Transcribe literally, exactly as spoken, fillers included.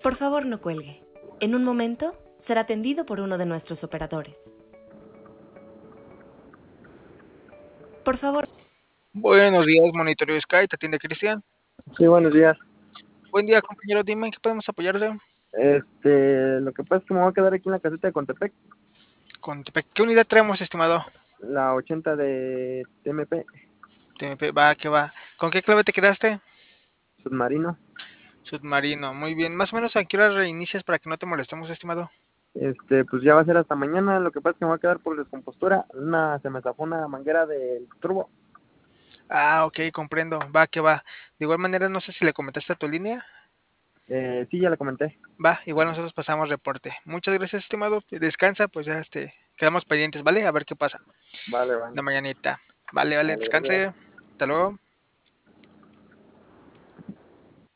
Por favor, no cuelgue. En un momento, será atendido por uno de nuestros operadores. Por favor. Buenos días, Monitoreo Sky, te atiende Cristian. Sí, buenos días. Buen día, compañero, dime, ¿en qué podemos apoyarte? Este, lo que pasa es que me voy a quedar aquí en la caseta de Contepec, Contepec, ¿qué unidad traemos, estimado? la ochenta de T M P, T M P, va, que va. ¿Con qué clave te quedaste? submarino. Submarino, muy bien. Más o menos, ¿a qué hora reinicias para que no te molestemos, estimado? Este, pues ya va a ser hasta mañana. Lo que pasa es que me voy a quedar por descompostura. Una, se me zafó una manguera del turbo. Ah, ok, comprendo, va, que va. De igual manera, no sé si le comentaste a tu línea. Eh, sí, ya le comenté. Va, igual nosotros pasamos reporte. Muchas gracias, estimado. Descansa, pues ya este, quedamos pendientes, ¿vale? A ver qué pasa. Vale, vale. La mañanita. Vale, vale, Vale, gracias. descanse. Hasta luego.